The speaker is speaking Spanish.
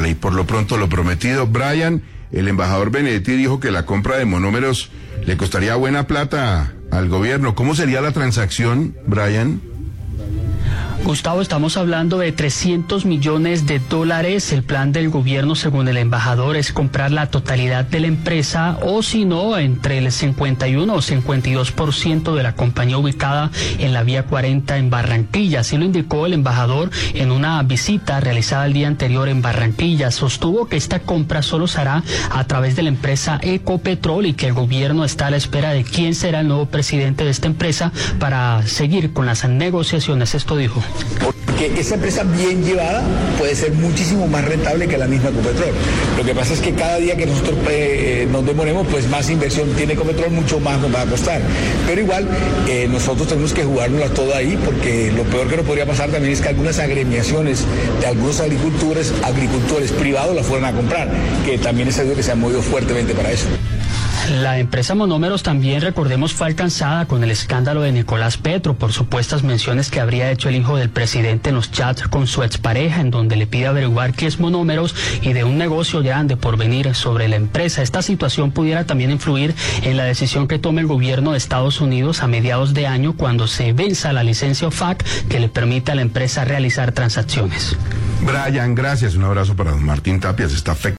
ley. Por lo pronto, lo prometido. Brian, el embajador Benedetti dijo que la compra de monómeros le costaría buena plata al gobierno. ¿Cómo sería la transacción, Brian? Gustavo, estamos hablando de $300 millones. El plan del gobierno, según el embajador, es comprar la totalidad de la empresa o, si no, entre el 51 o 52% de la compañía ubicada en la Vía 40 en Barranquilla. Así lo indicó el embajador en una visita realizada el día anterior en Barranquilla. Sostuvo que esta compra solo se hará a través de la empresa Ecopetrol y que el gobierno está a la espera de quién será el nuevo presidente de esta empresa para seguir con las negociaciones. Esto dijo. Porque esa empresa bien llevada puede ser muchísimo más rentable que la misma Ecopetrol. Lo que pasa es que cada día que nosotros nos demoremos, pues más inversión tiene Ecopetrol, mucho más nos va a costar. Pero igual, nosotros tenemos que jugárnosla toda ahí, porque lo peor que nos podría pasar también es que algunas agremiaciones de algunos agricultores privados la fueran a comprar, que también es algo que se ha movido fuertemente para eso. La empresa Monómeros también, recordemos, fue alcanzada con el escándalo de Nicolás Petro por supuestas menciones que habría hecho el hijo del presidente en los chats con su expareja, en donde le pide averiguar qué es Monómeros y de un negocio grande por venir sobre la empresa. Esta situación pudiera también influir en la decisión que tome el gobierno de Estados Unidos a mediados de año, cuando se venza la licencia OFAC que le permite a la empresa realizar transacciones. Brian, gracias. Un abrazo para don Martín Tapias. Está afectado.